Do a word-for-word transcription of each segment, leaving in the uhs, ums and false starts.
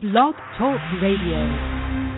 Blog Talk Radio.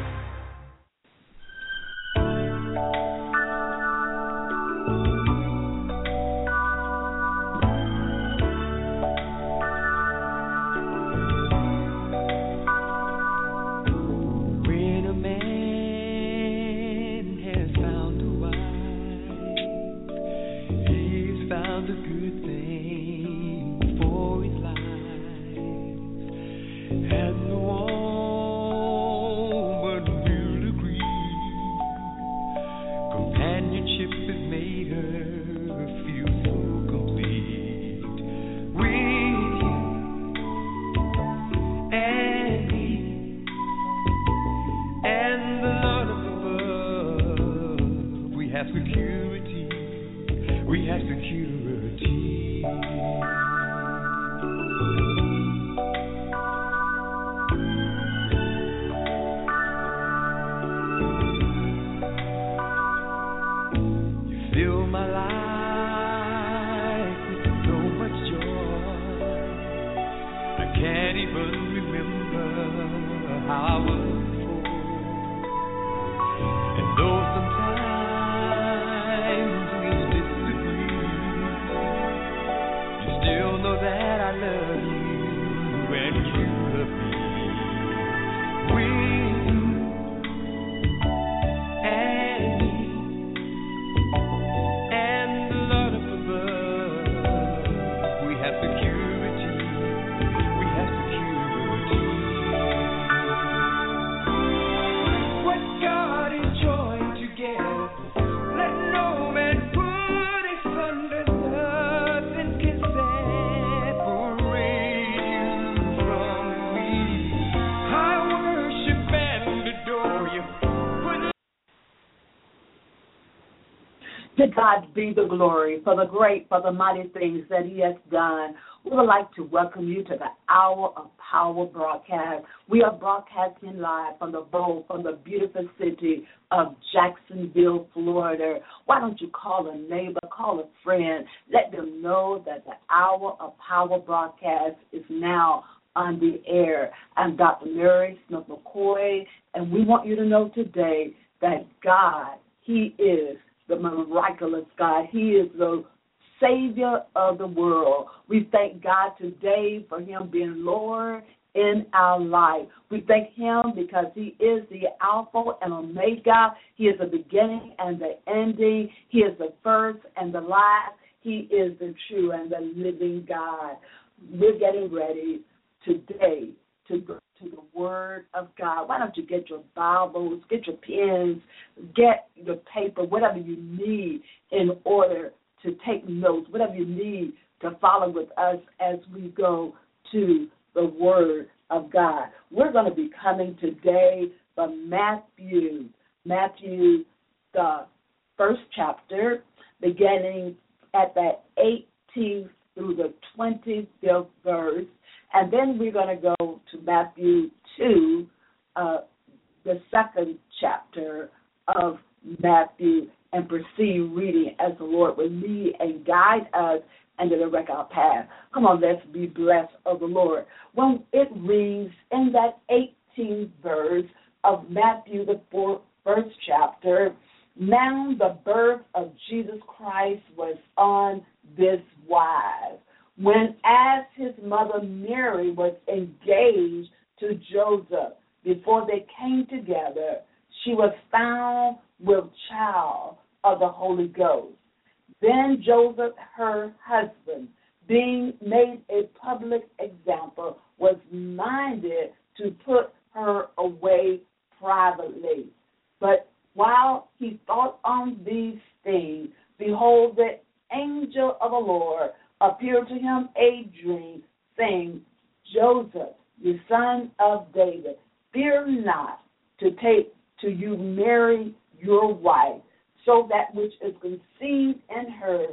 To God be the glory for the great, for the mighty things that He has done. We would like to welcome you to the Hour of Power broadcast. We are broadcasting live from the bowl, from the beautiful city of Jacksonville, Florida. Why don't you call a neighbor, call a friend, let them know that the Hour of Power broadcast is now on the air. I'm Doctor Mary Smith McCoy, and we want you to know today that God, He is the miraculous God. He is the Savior of the world. We thank God today for Him being Lord in our life. We thank Him because He is the Alpha and Omega. He is the beginning and the ending. He is the first and the last. He is the true and the living God. We're getting ready today to go to the Word of God. Why don't you get your Bibles, get your pens, get your paper, whatever you need in order to take notes, whatever you need to follow with us as we go to the Word of God. We're going to be coming today from Matthew, Matthew, the first chapter, beginning at that eighteenth through the twenty-fifth verse. And then we're going to go to Matthew two, uh, the second chapter of Matthew, and proceed reading as the Lord will lead and guide us and to direct our path. Come on, let's be blessed of the Lord. When it reads in that eighteenth verse of Matthew, the fourth, first chapter, now the birth of Jesus Christ was on this wise. When as his mother Mary was engaged to Joseph, before they came together, she was found with child of the Holy Ghost. Then Joseph, her husband, being made a public example, was minded to put her away privately. But while he thought on these things, behold, the angel of the Lord appeared to him a dream, saying, Joseph, the son of David, fear not to take to you Mary your wife, so that which is conceived in her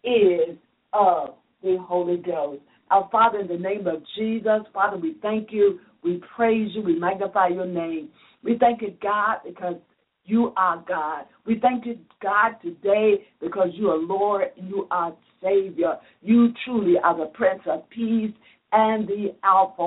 is of the Holy Ghost. Our Father, in the name of Jesus, Father, we thank you, we praise you, we magnify your name. We thank you, God, because you are God. We thank you, God, today because you are Lord and you are Savior. You truly are the Prince of Peace and the Alpha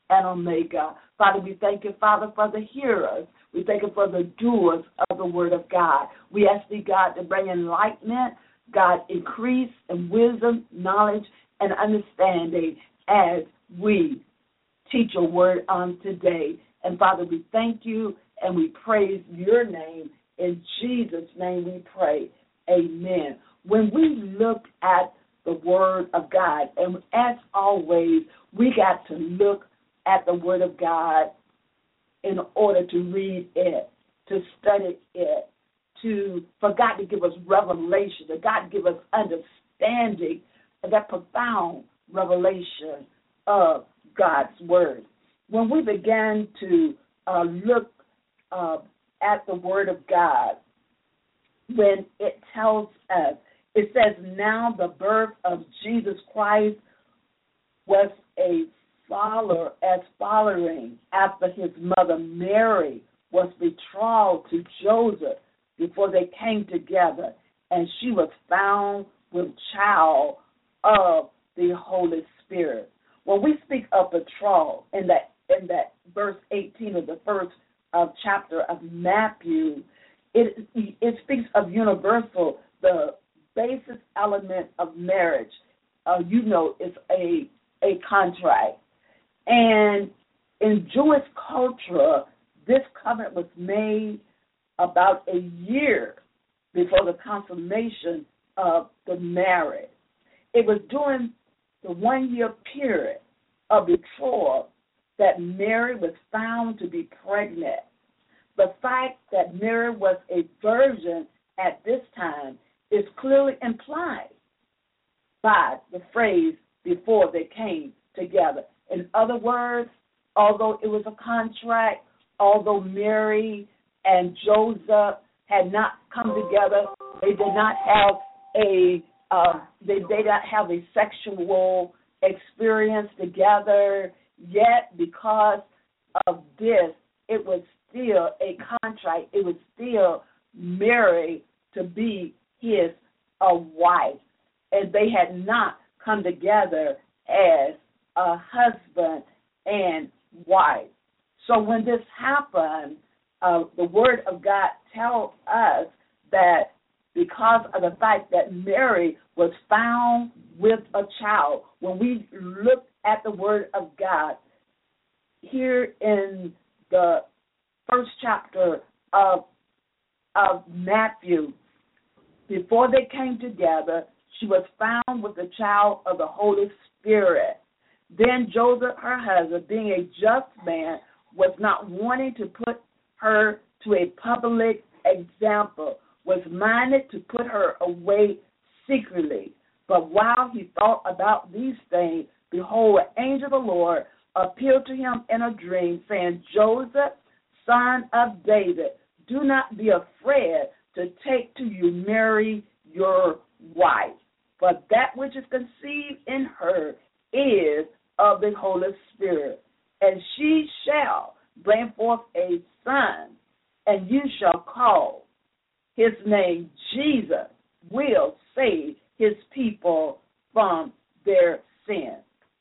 and Omega. Father, we thank you, Father, for the hearers. We thank you for the doers of the word of God. We ask thee, God, to bring enlightenment, God, increase in wisdom, knowledge, and understanding as we teach your word on today. And Father, we thank you and we praise your name. In Jesus' name we pray. Amen. When we look at the word of God, and as always, we got to look at the word of God in order to read it, to study it, to for God to give us revelation, for God to give us understanding, that profound revelation of God's word. When we began to uh, look uh, at the word of God, when it tells us, it says, now the birth of Jesus Christ was a follower, as following after his mother Mary was betrothed to Joseph before they came together, and she was found with child of the Holy Spirit. When we speak of betrothal in that in that verse eighteen of the first uh, chapter of Matthew, it it speaks of universal, the basic element of marriage. Uh, you know, it's a a contract. And in Jewish culture, this covenant was made about a year before the consummation of the marriage. It was during the one-year period of betrothal that Mary was found to be pregnant. The fact that Mary was a virgin at this time is clearly implied by the phrase before they came together. In other words, although it was a contract, although Mary and Joseph had not come together, they did not have a uh, they, they did not have a sexual experience together. Yet, because of this, it was still a contract. It was still Mary to be his a wife, and they had not come together as a husband and wife. So when this happened, uh, the Word of God tells us that because of the fact that Mary was found with a child, when we look at the Word of God, here in the first chapter of, of Matthew, before they came together, she was found with the child of the Holy Spirit. Then Joseph, her husband, being a just man, was not wanting to put her to a public example, was minded to put her away secretly. But while he thought about these things, behold, an angel of the Lord appeared to him in a dream, saying, Joseph, son of David, do not be afraid to take to you Mary, your wife, for that which is conceived in her is of the Holy Spirit. And she shall bring forth a son, and you shall call his name Jesus, will save his people from their sins.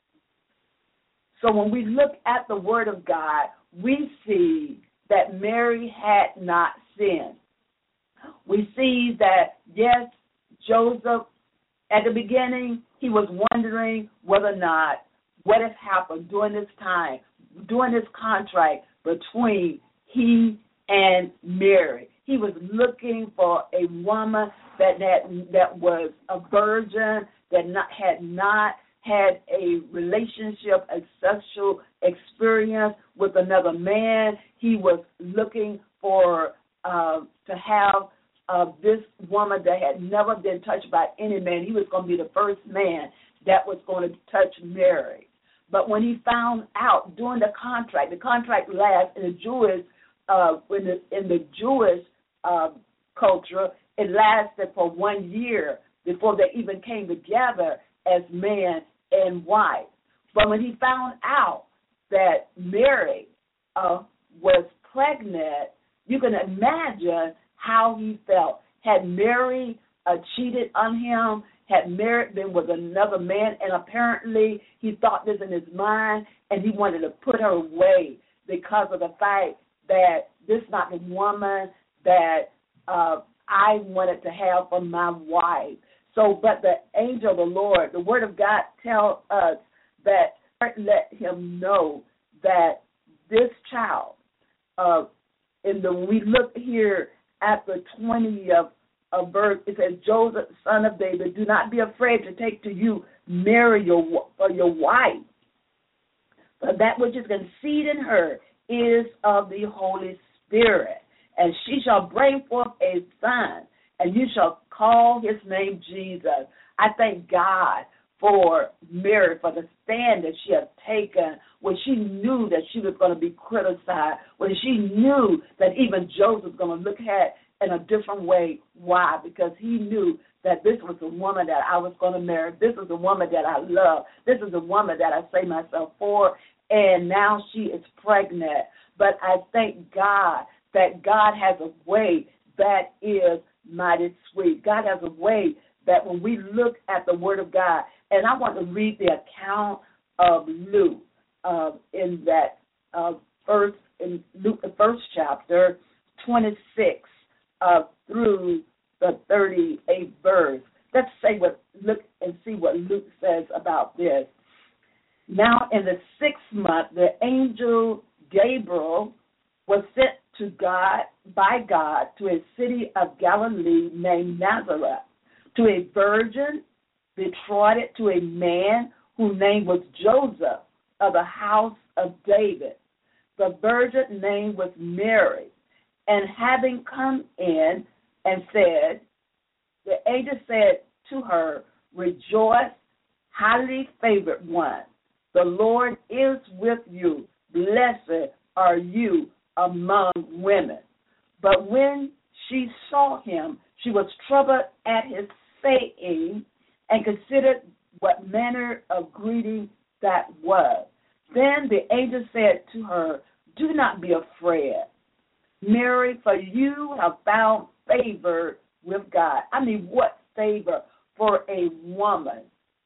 So when we look at the Word of God, we see that Mary had not sinned. We see that, yes, Joseph, at the beginning, he was wondering whether or not what has happened during this time, during this contract between he and Mary. He was looking for a woman that that, that was a virgin, that not, had not had a relationship, a sexual experience with another man. He was looking for uh, to have uh, this woman that had never been touched by any man. He was going to be the first man that was going to touch Mary. But when he found out during the contract, the contract lasts in the Jewish, uh, in the, in the Jewish uh, culture, it lasted for one year before they even came together as man and wife. But when he found out that Mary uh, was pregnant, you can imagine how he felt. Had Mary uh, cheated on him, had married them with another man, and apparently he thought this in his mind, and he wanted to put her away because of the fact that this is not the woman that uh, I wanted to have for my wife. So, but the angel of the Lord, the Word of God tells us that let him know that this child, uh, in the we look here at the twentieth of verse, it says, Joseph, son of David, do not be afraid to take to you Mary your for your wife, for that which is conceived in her is of the Holy Spirit, and she shall bring forth a son, and you shall call his name Jesus. I thank God for Mary, for the stand that she has taken when she knew that she was going to be criticized, when she knew that even Joseph was going to look at in a different way. Why? Because he knew that this was the woman that I was going to marry. This is the woman that I love. This is the woman that I say myself for, and now she is pregnant. But I thank God that God has a way that is mighty sweet. God has a way that when we look at the Word of God, and I want to read the account of Luke uh, in that uh, first, in Luke, the first chapter, twenty-six uh, through the thirty-eighth verse. Let's say what look and see what Luke says about this. Now, in the sixth month, the angel Gabriel was sent to God by God to a city of Galilee named Nazareth, to a virgin betrothed to a man whose name was Joseph of the house of David. The virgin name was Mary. And having come in and said, the angel said to her, rejoice, highly favored one. The Lord is with you. Blessed are you among women. But when she saw him, she was troubled at his saying, and considered what manner of greeting that was. Then the angel said to her, do not be afraid, Mary, for you have found favor with God. I mean, what favor for a woman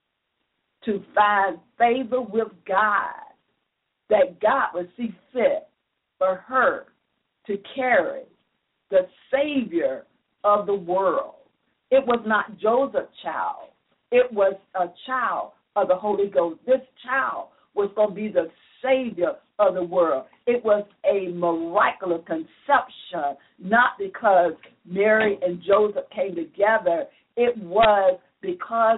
to find favor with God, that God would see fit for her to carry the Savior of the world. It was not Joseph's child. It was a child of the Holy Ghost. This child was going to be the Savior of the world. It was a miraculous conception, not because Mary and Joseph came together. It was because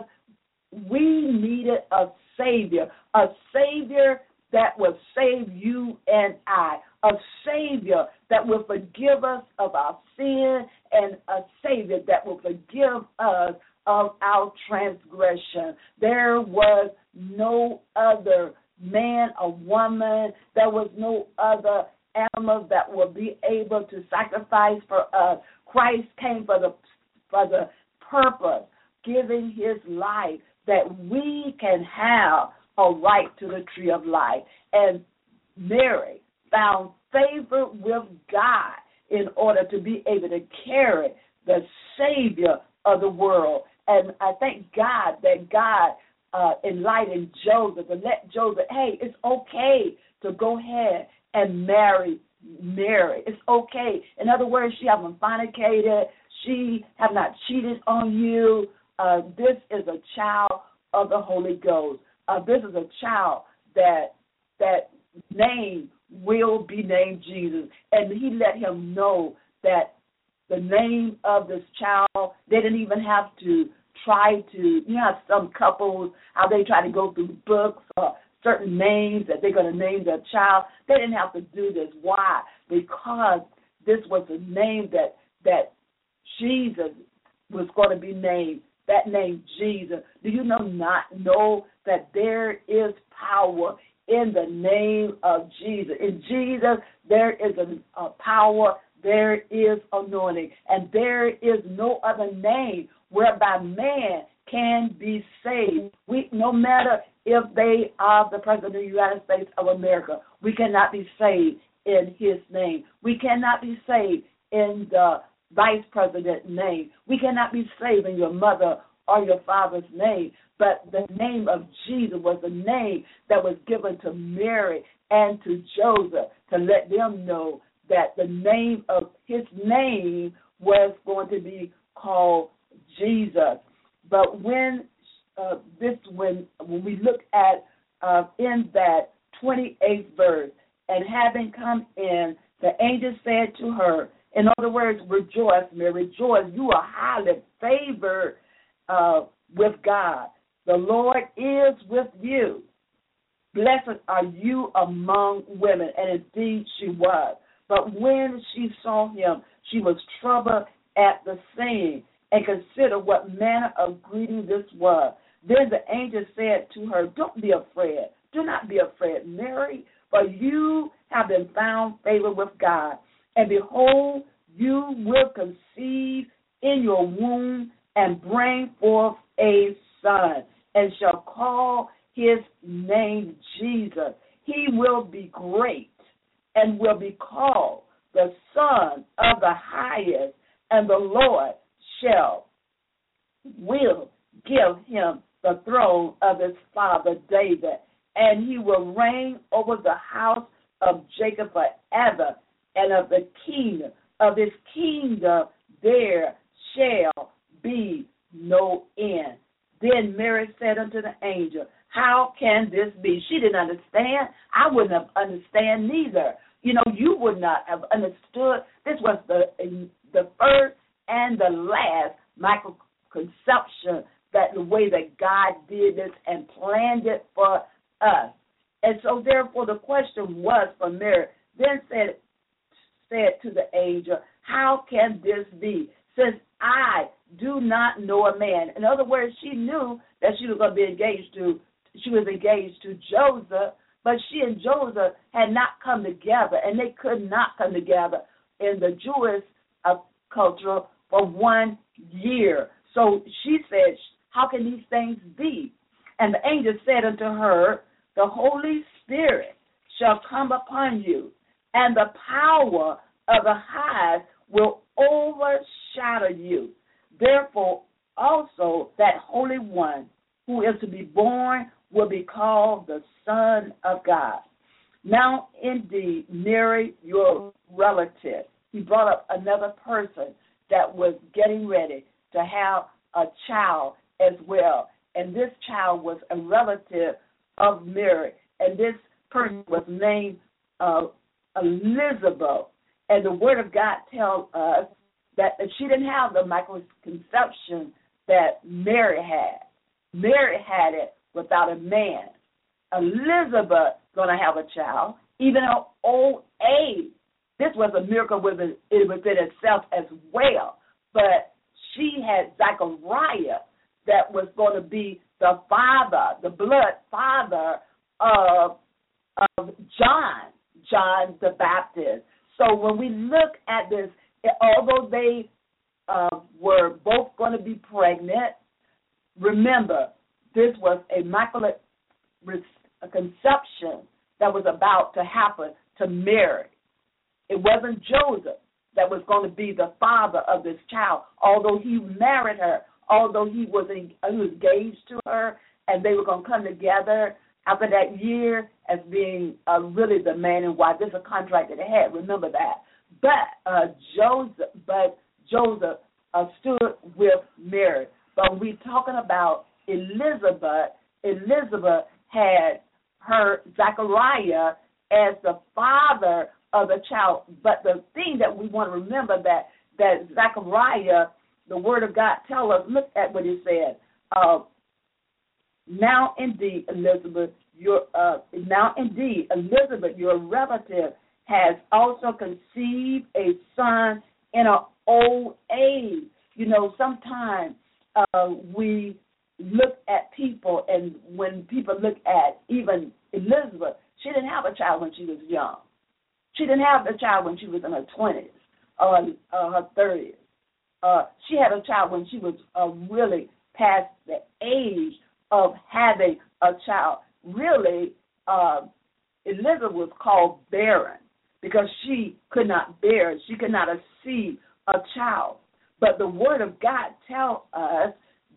we needed a Savior, a Savior that will save you and I, a Savior that will forgive us of our sin, and a Savior that will forgive us of our transgression. There was no other man or woman, there was no other animal that would be able to sacrifice for us. Christ came for the for the purpose, giving his life that we can have a right to the tree of life. And Mary found favor with God in order to be able to carry the Savior of the world. And I thank God that God uh, enlightened Joseph and let Joseph, hey, it's okay to go ahead and marry Mary. It's okay. In other words, she haven't fornicated. She have not cheated on you. Uh, this is a child of the Holy Ghost. Uh, this is a child that that name will be named Jesus. And he let him know that the name of this child, they didn't even have to try to, you know, some couples, how they try to go through books or certain names that they're going to name their child. They didn't have to do this. Why? Because this was a name that that Jesus was going to be named. That name, Jesus. Do you know not know that there is power in the name of Jesus? In Jesus, there is a, a power, there is anointing, and there is no other name whereby man can be saved. We, no matter if they are the President of the United States of America, we cannot be saved in his name. We cannot be saved in the Vice President's name. We cannot be saved in your mother or your father's name, but the name of Jesus was the name that was given to Mary and to Joseph to let them know that the name of his name was going to be called Jesus. But when uh, this, when when we look at uh, in that twenty-eighth verse, and having come in, the angel said to her, in other words, rejoice, Mary, rejoice. You are highly favored uh, with God. The Lord is with you. Blessed are you among women. And indeed she was. But when she saw him, she was troubled at the saying, and considered what manner of greeting this was. Then the angel said to her, don't be afraid. Do not be afraid, Mary, for you have been found favor with God. And behold, you will conceive in your womb and bring forth a son, and shall call his name Jesus. He will be great and will be called the Son of the Highest, and the Lord shall will give him the throne of his father David, and he will reign over the house of Jacob forever, and of the kingdom of his kingdom there shall be no end. Then Mary said unto the angel, how can this be? She didn't understand. I wouldn't have understand neither. You know, you would not have understood. This was the the first and the last microconception, that the way that God did this and planned it for us. And so therefore the question was for Mary, then said said to the angel, how can this be, since I do not know a man? In other words, she knew that she was going to be engaged to, she was engaged to Joseph, but she and Joseph had not come together, and they could not come together in the Jewish uh, culture for one year. So she said, how can these things be? And the angel said unto her, the Holy Spirit shall come upon you, and the power of the Highest will overshadow you. Therefore also that Holy One who is to be born will be called the Son of God. Now indeed, Mary, your relative, he brought up another person that was getting ready to have a child as well. And this child was a relative of Mary. And this person was named uh, Elizabeth. And the Word of God tells us that she didn't have the microconception that Mary had. Mary had it without a man. Elizabeth going to have a child, even her old age. This was a miracle within, within itself as well. But she had Zechariah that was going to be the father, the blood father of, of John, John the Baptist. So when we look at this, although they uh, were both going to be pregnant, remember, this was a immaculate conception that was about to happen to Mary. It wasn't Joseph that was going to be the father of this child, although he married her, although he was, in, he was engaged to her, and they were going to come together after that year as being uh, really the man and wife. There's a contract that they had. Remember that. But uh, Joseph, but Joseph uh, stood with Mary. But we're talking about Elizabeth. Elizabeth had her Zechariah as the father of the child. But the thing that we want to remember that that Zechariah, the Word of God tells us. Look at what he said. Uh, now indeed, Elizabeth, your uh, now indeed, Elizabeth, your relative, has also conceived a son in her old age. You know, sometimes uh, we look at people, and when people look at even Elizabeth, she didn't have a child when she was young. She didn't have a child when she was in her twenties or uh, her thirties. Uh, she had a child when she was uh, really past the age of having a child. Really, uh, Elizabeth was called barren because she could not bear, she could not see a child. But the Word of God tells us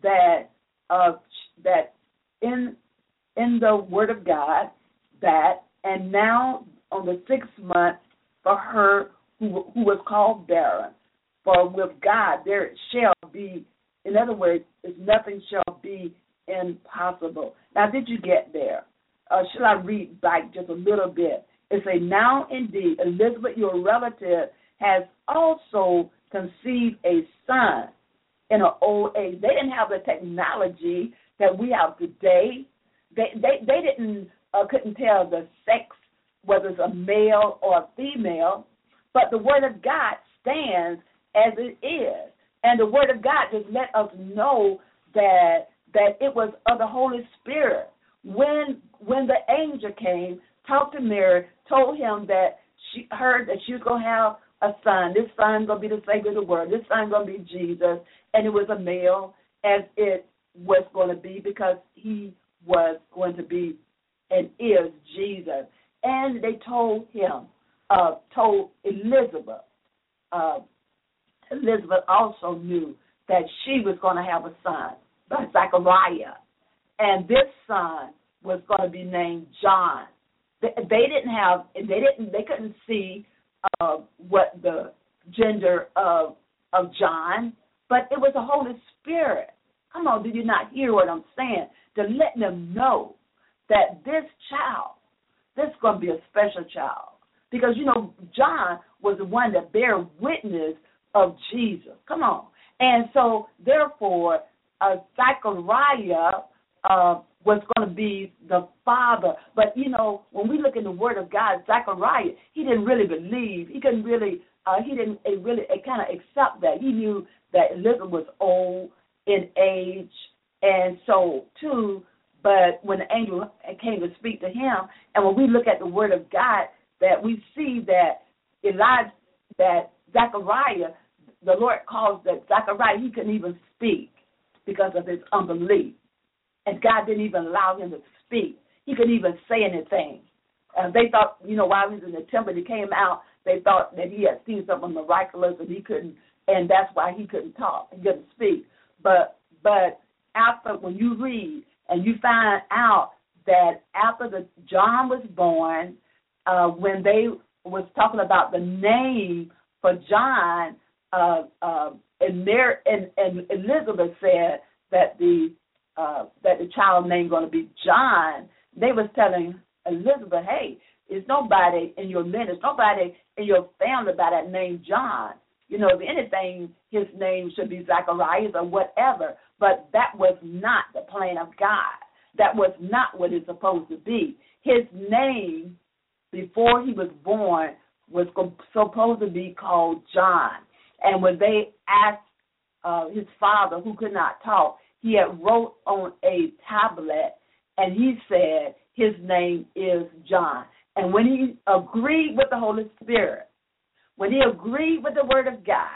that uh, that in in the Word of God that, and now on the sixth month for her who who was called barren, for with God there shall be, in other words, nothing shall be impossible. Now, did you get there? Uh, shall I read back just a little bit? It says, now indeed, Elizabeth, your relative, has also conceived a son in her old age. They didn't have the technology that we have today. They they, they didn't uh, couldn't tell the sex, whether it's a male or a female, but the Word of God stands as it is. And the Word of God just let us know that that it was of the Holy Spirit. When when the angel came, talked to Mary, told him that she heard that she was going to have a son. This son going to be the Savior of the world. This son going to be Jesus. And it was a male, as it was going to be, because he was going to be and is Jesus. And they told him, uh, told Elizabeth, uh, Elizabeth also knew that she was going to have a son, by Zechariah. And this son was going to be named John. They, they didn't have, they didn't, they couldn't see uh, what the gender of of John, but it was the Holy Spirit. Come on, did you not hear what I'm saying? To let them know that this child, this is going to be a special child. Because, you know, John was the one that bear witness of Jesus. Come on. And so, therefore, uh, Zechariah uh, was going to be the father. But, you know, when we look in the Word of God, Zechariah, he didn't really believe. He couldn't really, uh, he didn't really kind of accept that. He knew that Elizabeth was old in age, and so, too, but when the angel came to speak to him, and when we look at the Word of God, that we see that Elijah, that Zechariah, the Lord calls that Zechariah, he couldn't even speak because of his unbelief. And God didn't even allow him to speak. He couldn't even say anything. Uh, they thought, you know, while he was in the temple, he came out, they thought that he had seen something miraculous and he couldn't, and that's why he couldn't talk, he couldn't speak. But but after, when you read and you find out that after the John was born, uh, when they was talking about the name for John, uh, uh, and, Mary, and, and Elizabeth said that the uh, that the child name going to be John, they was telling Elizabeth, hey, there's nobody in your lineage, nobody in your family by that name John. You know, if anything, his name should be Zacharias or whatever. But that was not the plan of God. That was not what it's supposed to be. His name, before he was born, was supposed to be called John. And when they asked uh, his father, who could not talk, he had wrote on a tablet, and he said his name is John. And when he agreed with the Holy Spirit, when he agreed with the Word of God,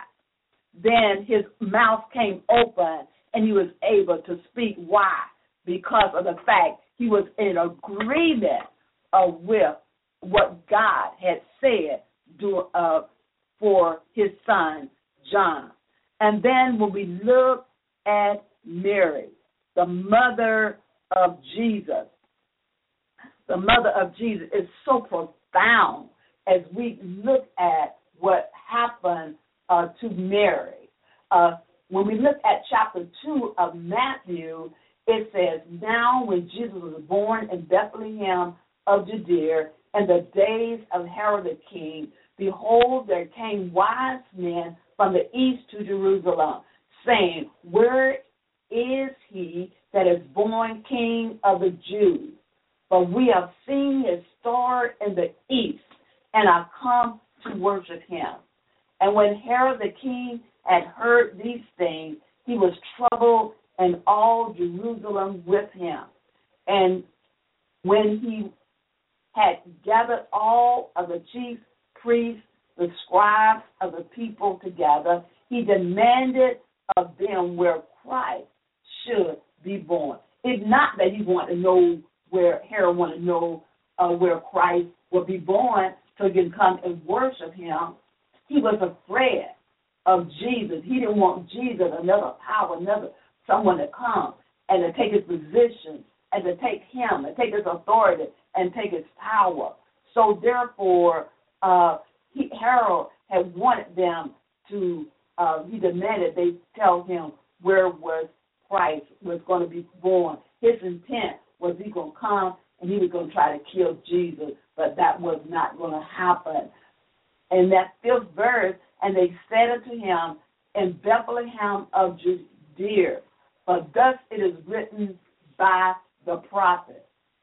then his mouth came open and he was able to speak. Why? Because of the fact he was in agreement uh, with what God had said do, uh, for his son, John. And then when we look at Mary, the mother of Jesus, the mother of Jesus is so profound as we look at what happened uh, to Mary. Uh, when we look at chapter two of Matthew, it says, now when Jesus was born in Bethlehem of Judea in the days of Herod the king, behold, there came wise men from the east to Jerusalem, saying, where is he that is born King of the Jews? For we have seen his star in the east, and are come to worship him. And when Herod the king had heard these things, he was troubled, and all Jerusalem with him. And when he had gathered all of the chief priests, the scribes of the people together, he demanded of them where Christ should be born. It's not that he wanted to know where Herod wanted to know uh, where Christ would be born so he can come and worship him. He was afraid of Jesus. He didn't want Jesus, another power, another someone to come and to take his position and to take him and take his authority and take his power. So therefore, uh, he, Herod had wanted them to, uh, he demanded they tell him where was Christ was going to be born. His intent was he going to come and he was going to try to kill Jesus, but that was not going to happen. And that fifth verse, and they said unto him, in Bethlehem of Judea, for thus it is written by the prophet,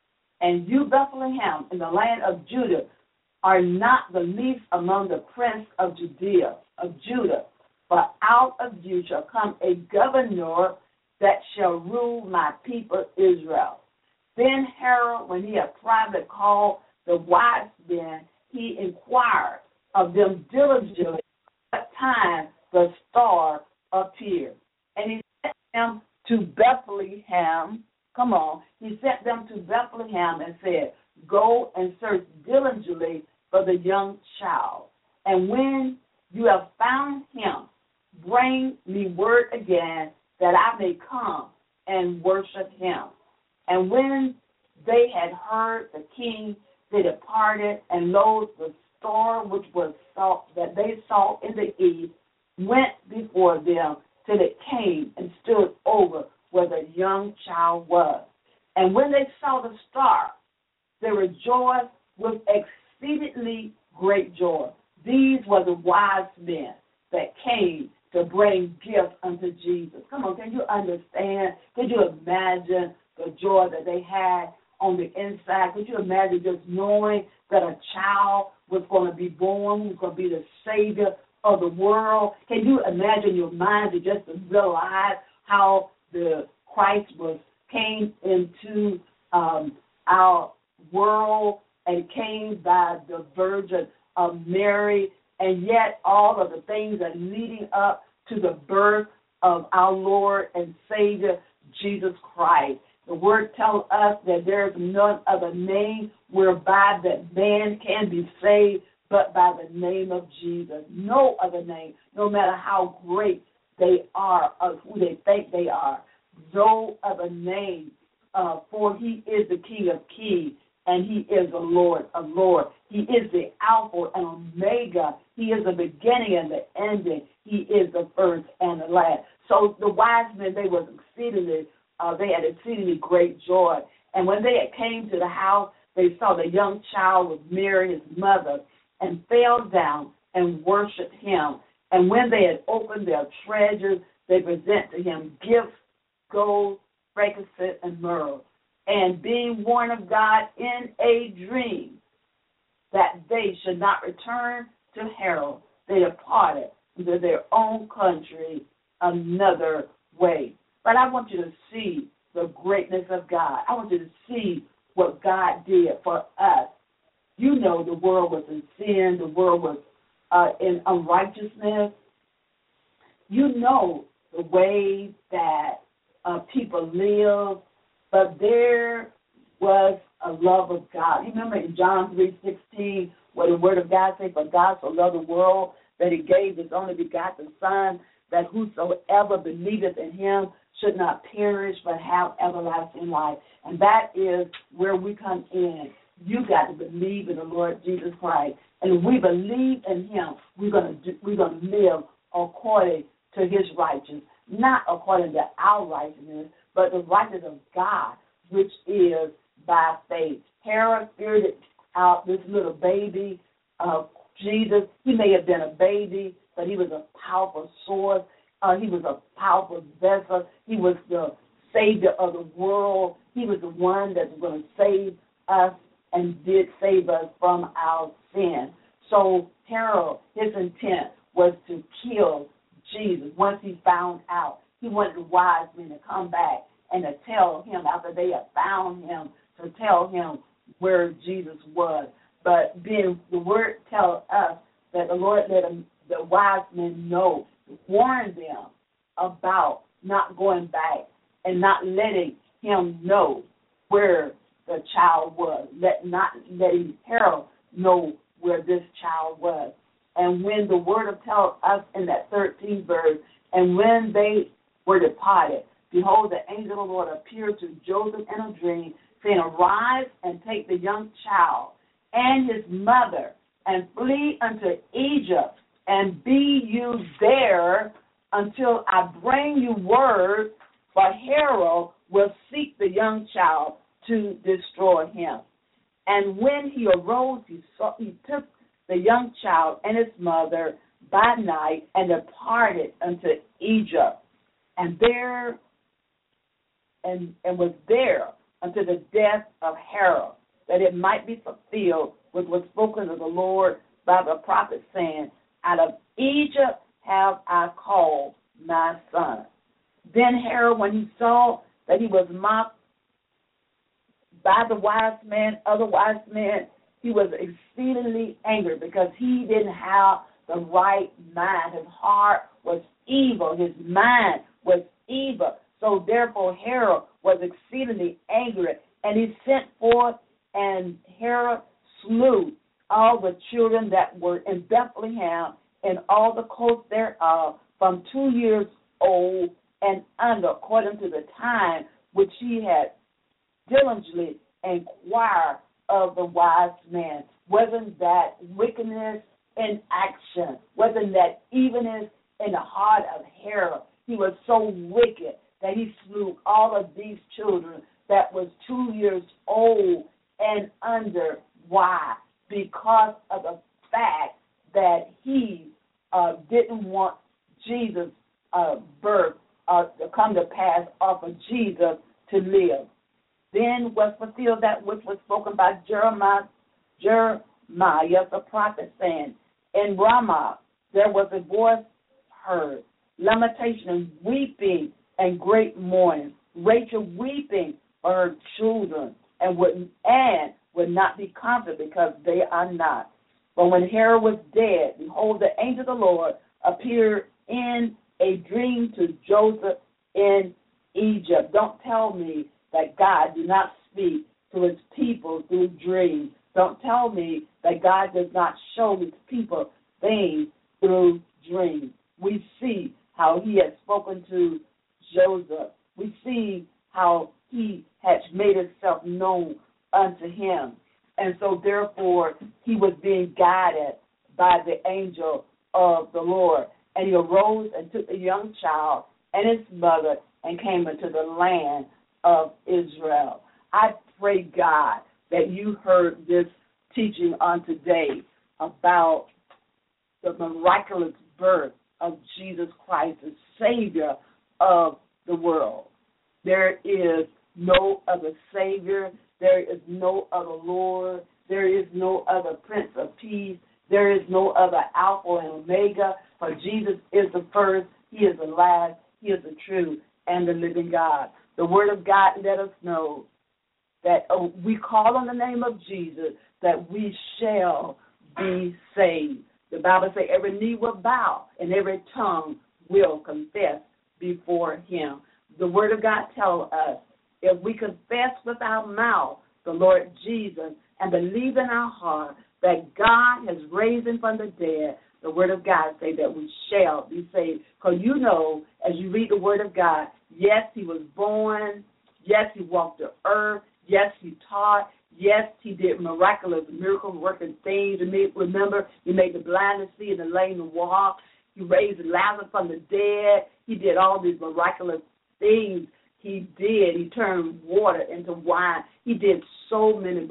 and you, Bethlehem, in the land of Judah, are not the least among the prince of Judea, of Judah, for out of you shall come a governor that shall rule my people Israel. Then Herod, when he had privately called the wise men, he inquired of them diligently what time the star appeared. And he sent them to Bethlehem. Come on. He sent them to Bethlehem and said, go and search diligently for the young child. And when you have found him, bring me word again that I may come and worship him. And when they had heard the king, they departed, and lo, the star which was saw, that they saw in the east went before them till it came and stood over where the young child was. And when they saw the star, they rejoiced with exceedingly great joy. These were the wise men that came to bring gifts unto Jesus. Come on, can you understand? Can you imagine the joy that they had on the inside? Could you imagine just knowing that a child was going to be born, who was going to be the Savior of the world? Can you imagine your mind to just realize how the Christ was came into um, our world and came by the Virgin of Mary, and yet all of the things that are leading up to the birth of our Lord and Savior, Jesus Christ. The word tells us that there is none other name whereby that man can be saved but by the name of Jesus. No other name, no matter how great they are or who they think they are. No other name, uh, for he is the King of kings and he is the Lord of lords. He is the Alpha and Omega. He is the beginning and the ending. He is the first and the last. So the wise men, they was exceedingly Uh, they had exceedingly great joy. And when they had came to the house, they saw the young child with Mary, his mother, and fell down and worshipped him. And when they had opened their treasures, they present to him gifts, gold, frankincense, and myrrh. And being warned of God in a dream that they should not return to Herod, they departed into their own country another way. But I want you to see the greatness of God. I want you to see what God did for us. You know the world was in sin. The world was uh, in unrighteousness. You know the way that uh, people live. But there was a love of God. You remember in John three sixteen where the word of God says, for God so loved the world that he gave his only begotten Son, that whosoever believeth in him should not perish but have everlasting life. And that is where we come in. You got to believe in the Lord Jesus Christ. And if we believe in him, we're going to do, we're going to live according to his righteousness, not according to our righteousness, but the righteousness of God, which is by faith. Herod spirited out this little baby of Jesus. He may have been a baby, but he was a powerful source. Uh, he was a powerful vessel. He was the Savior of the world. He was the one that was going to save us and did save us from our sin. So Herod, his intent was to kill Jesus. Once he found out, he wanted the wise men to come back and to tell him, after they had found him, to tell him where Jesus was. But then the word tells us that the Lord let him, the wise men know, warn them about not going back and not letting him know where the child was, let not letting Herod know where this child was. And when the word of tells us in that thirteenth verse, and when they were departed, behold, the angel of the Lord appeared to Joseph in a dream, saying, arise and take the young child and his mother and flee unto Egypt, and be you there until I bring you word, for Herod will seek the young child to destroy him. And when he arose, he, saw, he took the young child and his mother by night and departed unto Egypt, and there and, and was there unto the death of Herod, that it might be fulfilled which was spoken of the Lord by the prophet, saying, out of Egypt have I called my son. Then Herod, when he saw that he was mocked by the wise men, other wise men, he was exceedingly angry because he didn't have the right mind. His heart was evil. His mind was evil. So therefore Herod was exceedingly angry, and he sent forth, and Herod slew all the children that were in Bethlehem and all the coast thereof, from two years old and under, according to the time which he had diligently inquired of the wise men. Wasn't that wickedness in action? Wasn't that evilness in the heart of Herod? He was so wicked that he slew all of these children that was two years old and under. Why? Because of the fact that he uh, didn't want Jesus' uh, birth uh, to come to pass off of Jesus to live. Then was fulfilled that which was spoken by Jeremiah, Jeremiah the prophet, saying, in Ramah there was a voice heard, lamentation and weeping and great mourning, Rachel weeping for her children, and would, and would not be comforted because they are not. But when Herod was dead, behold, the angel of the Lord appeared in a dream to Joseph in Egypt. Don't tell me that God did not speak to his people through dreams. Don't tell me that God does not show his people things through dreams. We see how he had spoken to Joseph. We see how he had made himself known unto him. And so therefore he was being guided by the angel of the Lord. And he arose and took the young child and his mother and came into the land of Israel. I pray, God, that you heard this teaching on today about the miraculous birth of Jesus Christ, the Savior of the world. There is no other Savior. There is no other Lord. There is no other Prince of Peace. There is no other Alpha and Omega, for Jesus is the first, he is the last, he is the true and the living God. The Word of God let us know that oh, we call on the name of Jesus, that we shall be saved. The Bible says every knee will bow and every tongue will confess before him. The Word of God tells us if we confess with our mouth the Lord Jesus and believe in our heart that God has raised him from the dead, the Word of God say that we shall be saved. Because you know, as you read the Word of God, yes, he was born. Yes, he walked the earth. Yes, he taught. Yes, he did miraculous, miracle-working things. Remember, he made the blind to see and the lame to walk. He raised Lazarus from the dead. He did all these miraculous things. He did. He turned water into wine. He did so many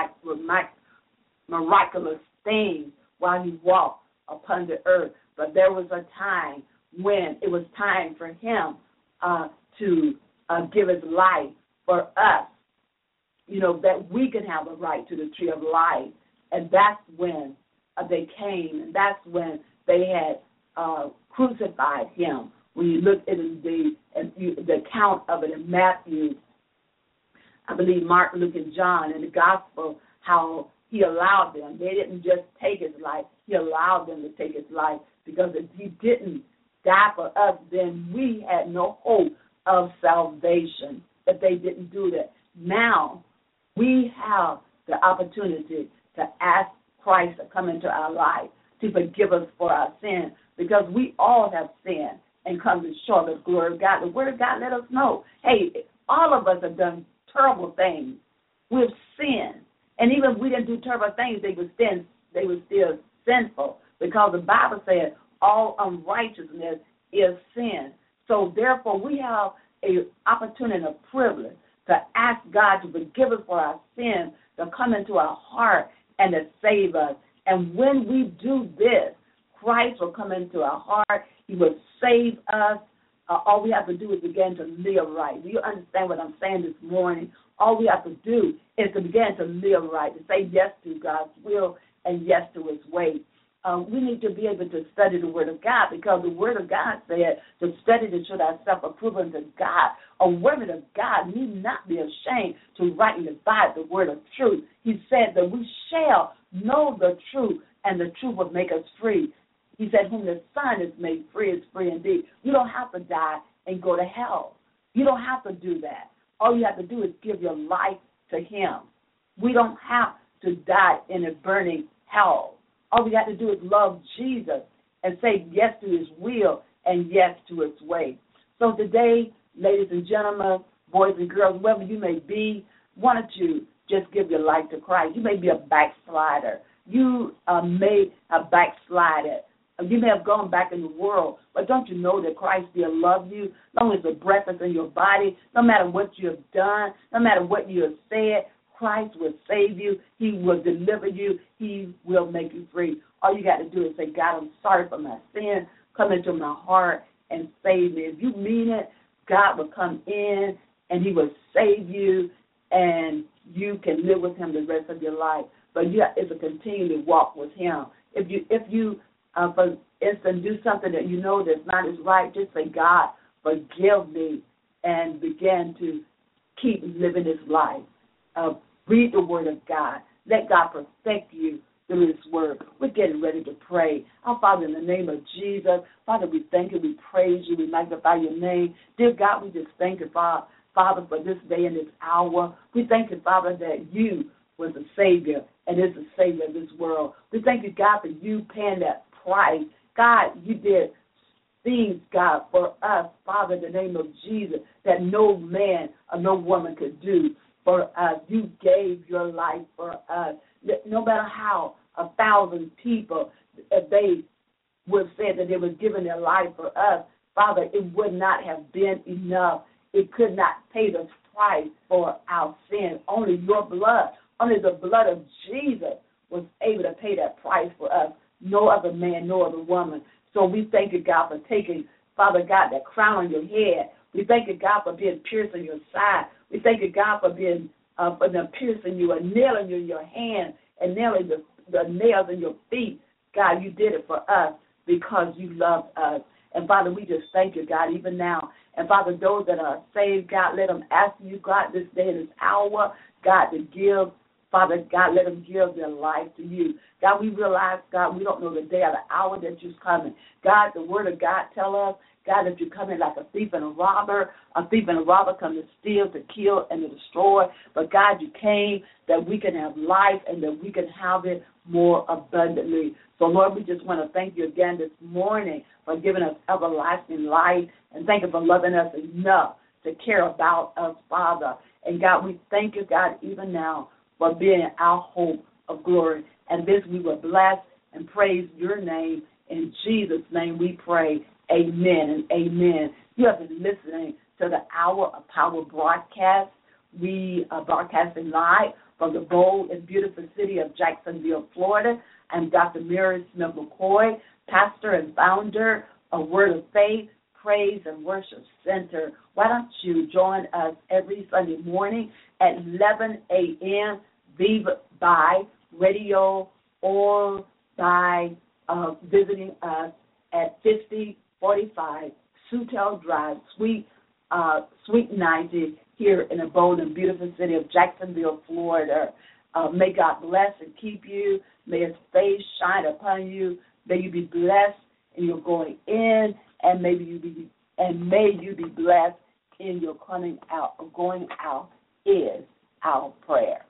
miraculous things while he walked upon the earth. But there was a time when it was time for him uh, to uh, give his life for us, you know, that we can have a right to the tree of life. And that's when uh, they came, and that's when they had uh, crucified him. When you look at the, and you, the account of it in Matthew, I believe Mark, Luke, and John in the gospel, how he allowed them. They didn't just take his life. He allowed them to take his life, because if he didn't die for us, then we had no hope of salvation if they didn't do that. Now we have the opportunity to ask Christ to come into our life, to forgive us for our sin, because we all have sinned and come short of the glory of God. The Word of God let us know, hey, all of us have done terrible things. We've sinned. And even if we didn't do terrible things, they were sin, they were still sinful, because the Bible said all unrighteousness is sin. So therefore, we have an opportunity and a privilege to ask God to forgive us for our sins, to come into our heart and to save us. And when we do this, Christ will come into our heart. He will save us. Uh, all we have to do is begin to live right. Do you understand what I'm saying this morning? All we have to do is to begin to live right, to say yes to God's will and yes to his way. Um, we need to be able to study the Word of God, because the Word of God said to study to show thyself approved unto God. A woman of God need not be ashamed to rightly divide the word of truth. He said that we shall know the truth, and the truth will make us free. He said, whom the Son is made free is free indeed. You don't have to die and go to hell. You don't have to do that. All you have to do is give your life to him. We don't have to die in a burning hell. All we got to do is love Jesus and say yes to his will and yes to his way. So today, ladies and gentlemen, boys and girls, whoever you may be, why don't you just give your life to Christ? You may be a backslider. You uh, may have backslided. You may have gone back in the world, but don't you know that Christ still loves you? As long as the breath is in your body, no matter what you have done, no matter what you have said, Christ will save you. He will deliver you. He will make you free. All you got to do is say, God, I'm sorry for my sin. Come into my heart and save me. If you mean it, God will come in and he will save you, and you can live with him the rest of your life. But you have to continue to walk with him. If you, if you uh, for instance, do something that you know that's not as right, just say, God, forgive me, and begin to keep living this life. Uh, read the Word of God. Let God perfect you through his word. We're getting ready to pray. Our Father, in the name of Jesus, Father, we thank you, we praise you, we magnify your name. Dear God, we just thank you, Father, Father, for this day and this hour. We thank you, Father, that you was the Savior and is the Savior of this world. We thank you, God, for you paying that price. God, you did things, God, for us, Father, in the name of Jesus, that no man or no woman could do for us. You gave your life for us. No matter how a thousand people, if they would have said that they were giving their life for us, Father, it would not have been enough. It could not pay the price for our sin. Only your blood, only the blood of Jesus was able to pay that price for us. No other man, no other woman. So we thank you, God, for taking, Father God, that crown on your head. We thank you, God, for being pierced in your side. We thank you, God, for being uh, for them piercing you and nailing you in your hand and nailing the, the nails in your feet. God, you did it for us because you loved us. And, Father, we just thank you, God, even now. And, Father, those that are saved, God, let them ask you, God, this day and this hour, God, to give, Father, God, let them give their life to you. God, we realize, God, we don't know the day or the hour that you're coming. God, the word of God tell us, God, that you're coming like a thief and a robber. A thief and a robber come to steal, to kill, and to destroy. But, God, you came that we can have life and that we can have it more abundantly. So, Lord, we just want to thank you again this morning for giving us everlasting life, and thank you for loving us enough to care about us, Father. And, God, we thank you, God, even now for being our hope of glory. And this we will bless and praise your name. In Jesus' name we pray. Amen and amen. You have been listening to the Hour of Power broadcast. We are broadcasting live from the bold and beautiful city of Jacksonville, Florida. I'm Doctor Mary Smith McCoy, pastor and founder of Word of Faith, Praise and Worship Center. Why don't you join us every Sunday morning at eleven a.m. be by radio or by uh, visiting us at fifty forty-five Sutel Drive, Suite uh, Suite ninety, here in the bold and beautiful city of Jacksonville, Florida. Uh, may God bless and keep you. May his face shine upon you. May you be blessed in your going in, and maybe you be and may you be blessed in your coming out or going out is our prayer.